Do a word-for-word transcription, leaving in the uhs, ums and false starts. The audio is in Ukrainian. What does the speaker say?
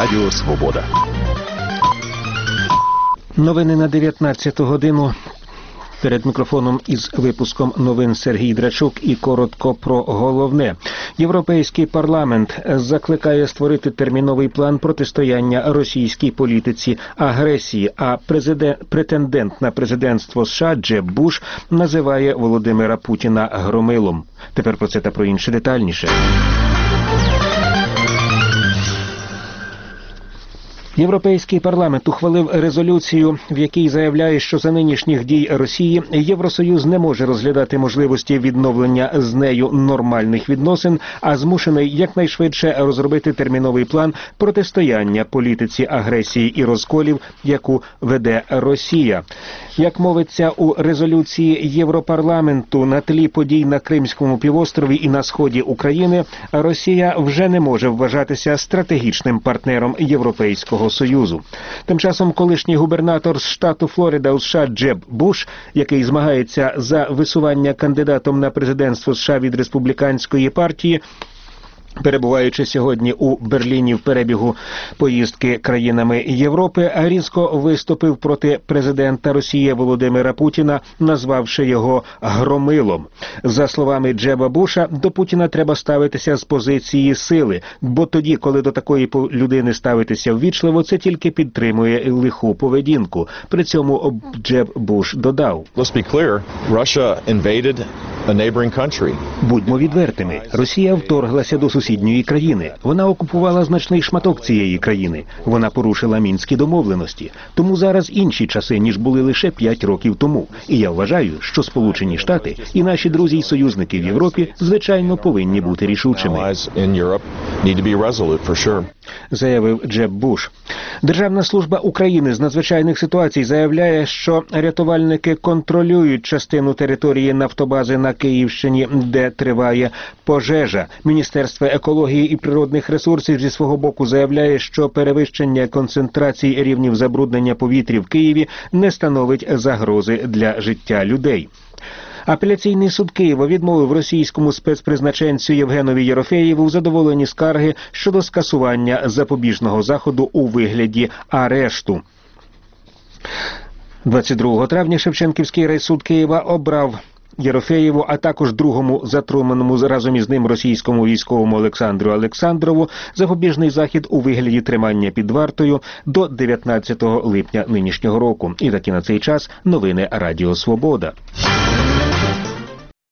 Радіо Свобода. Новини на дев'ятнадцяту годину. Перед мікрофоном із випуском новин Сергій Драчук і коротко про головне. Європейський парламент закликає створити терміновий план протистояння російській політиці агресії, а президент, претендент на президентство США Джеб Буш називає Володимира Путіна громилом. Тепер про це та про інше детальніше. Європейський парламент ухвалив резолюцію, в якій заявляє, що за нинішніх дій Росії Євросоюз не може розглядати можливості відновлення з нею нормальних відносин, а змушений якнайшвидше розробити терміновий план протистояння політиці агресії і розколів, яку веде Росія. Як мовиться у резолюції Європарламенту, на тлі подій на Кримському півострові і на сході України, Росія вже не може вважатися стратегічним партнером Європейського Союзу. Тим часом колишній губернатор з штату Флорида у США Джеб Буш, який змагається за висування кандидатом на президентство США від республіканської партії, перебуваючи сьогодні у Берліні в перебігу поїздки країнами Європи, різко виступив проти президента Росії Володимира Путіна, назвавши його громилом. За словами Джеба Буша, до Путіна треба ставитися з позиції сили, бо тоді, коли до такої людини ставитися ввічливо, це тільки підтримує лиху поведінку. При цьому Джеб Буш додав: Let's be clear, Russia invaded a neighboring country. Будьмо відвертими. Росія вторглася до сусідньої країни. Вона окупувала значний шматок цієї країни. Вона порушила мінські домовленості. Тому зараз інші часи, ніж були лише п'ять років тому. І я вважаю, що Сполучені Штати і наші друзі й союзники в Європі, звичайно, повинні бути рішучими. Заявив Джеб Буш. Державна служба України з надзвичайних ситуацій заявляє, що рятувальники контролюють частину території нафтобази на Київщині, де триває пожежа. Міністерство екології і природних ресурсів зі свого боку заявляє, що перевищення концентрації рівнів забруднення повітря в Києві не становить загрози для життя людей. Апеляційний суд Києва відмовив російському спецпризначенцю Євгенові Єрофеєву в задоволенні скарги щодо скасування запобіжного заходу у вигляді арешту. двадцять другого травня Шевченківський райсуд Києва обрав Єрофеєву, а також другому затриманому разом із ним російському військовому Олександру Олександрову запобіжний захід у вигляді тримання під вартою до дев'ятнадцятого липня нинішнього року. І таки на цей час новини Радіо Свобода.